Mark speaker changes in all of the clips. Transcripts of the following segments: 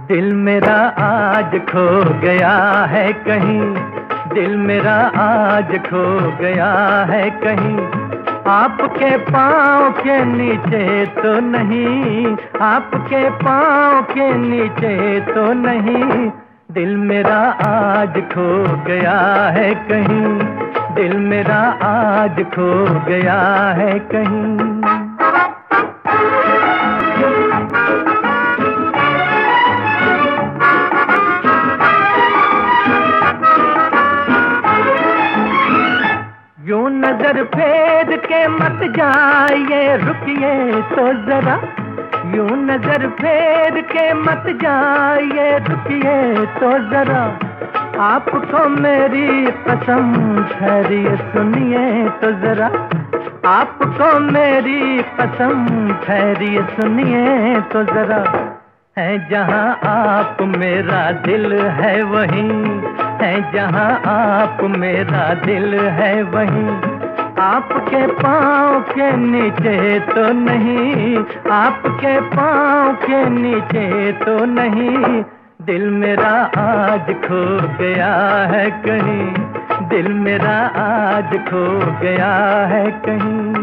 Speaker 1: दिल मेरा आज खो गया है कहीं, दिल मेरा आज खो गया है कहीं। आपके पाँव के नीचे तो नहीं, आपके पाँव के नीचे तो नहीं। दिल मेरा आज खो गया है कहीं, दिल मेरा आज खो गया है कहीं। यूं नजर फेर के मत जाइए, रुकिए तो जरा। यूं नजर फेर के मत जाइए, रुकिए तो जरा। आपको मेरी कसम ठहरिए सुनिए तो जरा। आपको मेरी कसम ठहरिए सुनिए तो जरा। है जहां आप मेरा दिल है वहीं, है जहां आप मेरा दिल है वहीं। आपके पाँव के नीचे तो नहीं, आपके पाँव के नीचे तो नहीं। दिल मेरा आज खो गया है कहीं, दिल मेरा आज खो गया है कहीं।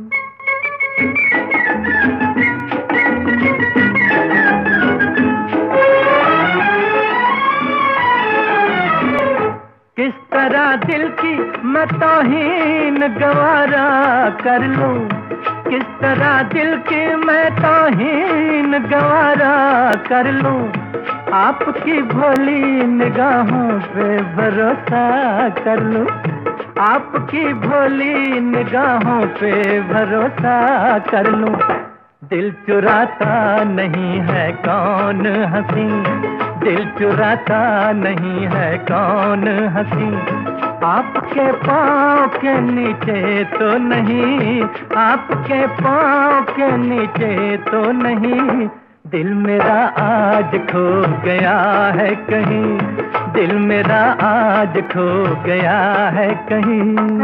Speaker 1: किस तरह दिल की मैं तौहीन गवारा कर लूं, किस तरह दिल की मैं तौहीन गवारा कर लूं। आपकी भोली निगाहों पे भरोसा कर लूं, आपकी भोली निगाहों पे भरोसा कर लूं। दिल चुराता नहीं है कौन हंसी, दिल चुराता नहीं है कौन हंसी। आपके पाँव के नीचे तो नहीं, आपके पाँव के नीचे तो नहीं। दिल मेरा आज खो गया है कहीं, दिल मेरा आज खो गया है कहीं।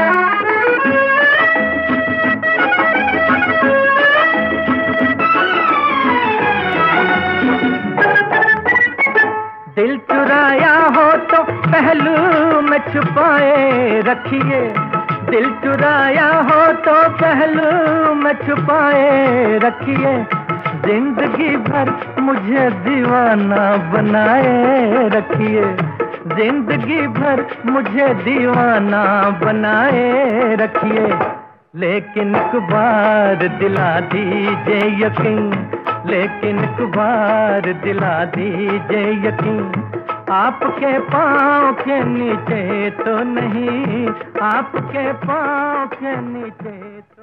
Speaker 1: दिल चुराया हो तो पहलू में छुपाए रखिए, दिल चुराया हो तो पहलू में छुपाए रखिए। जिंदगी भर मुझे दीवाना बनाए रखिए, जिंदगी भर मुझे दीवाना बनाए रखिए। लेकिन एक बार दिला दीजिए यकीन, लेकिन एक बार दिला दीजिए यकीन। आपके पाँव के नीचे तो नहीं, आपके पाँव के नीचे